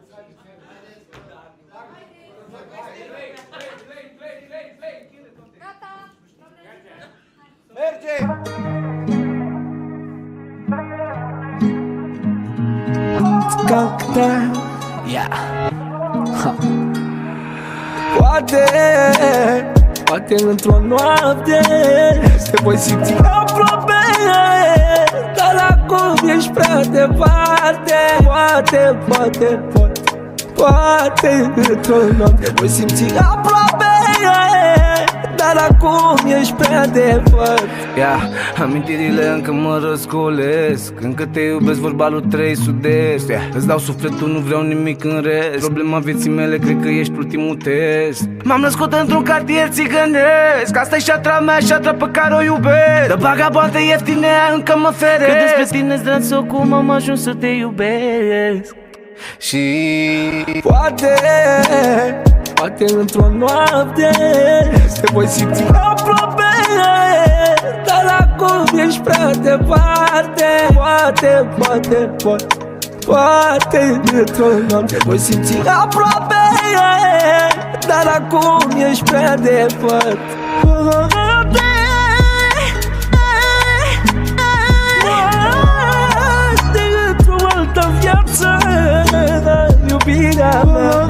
Merge! Cocktail, yeah. Poate într-o noapte te voi simți aproape, dar acum ești prea departe. Poate într-o noapte voi simți aproape, dar acum ești prea departe. Amintirile încă mă răscolesc, încă te iubesc, vorba lui 3 sud-est. Îți dau sufletul, nu vreau nimic în rest. Problema vieții mele, cred că ești ultimul test. M-am născut într-un cartier țigănesc, asta e șatra mea, șatra pe care o iubesc. De vagabonde ieftine încă mă feresc, că despre tine-ți drag cum am ajuns să te iubesc. Și Poate într-o noapte te voi simți aproape, dar acum ești prea departe. Poate într-o noapte te voi simți aproape, dar acum ești prea departe. Poate într-o altă viață, iubirea mea.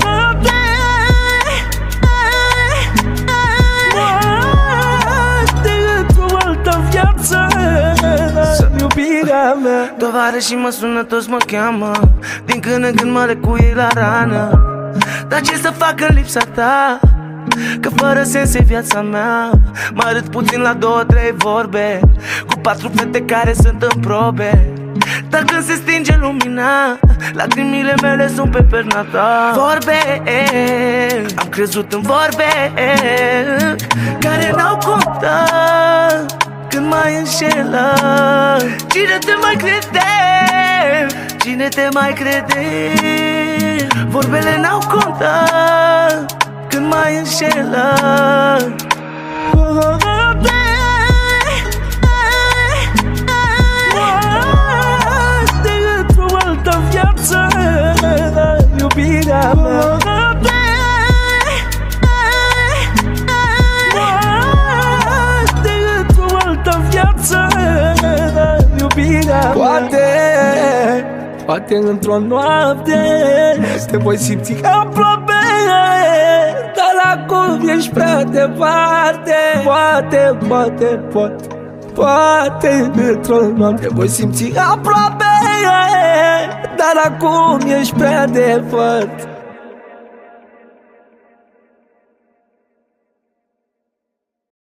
Iubirea mea. Tovarășii mă sună, toți mă cheamă, din când în când mă recuie la rană. Dar ce să fac în lipsa ta, că fără sens e viața mea. Mă arăt puțin la 2-3 vorbe, cu 4 fete care sunt în probe. Dar când se stinge lumina, lacrimile mele sunt pe perna ta. Vorbe, am crezut în vorbe care n-au contat când mai înșelă. Cine te mai crede? Cine te mai crede? Vorbele n-au contat când mai înșelă. Poate într-o altă viață, iubirea mea. Poate într-o noapte te voi simți aproape, dar acum ești prea departe. Poate într-o noapte te voi simți aproape, dar acum ești prea departe.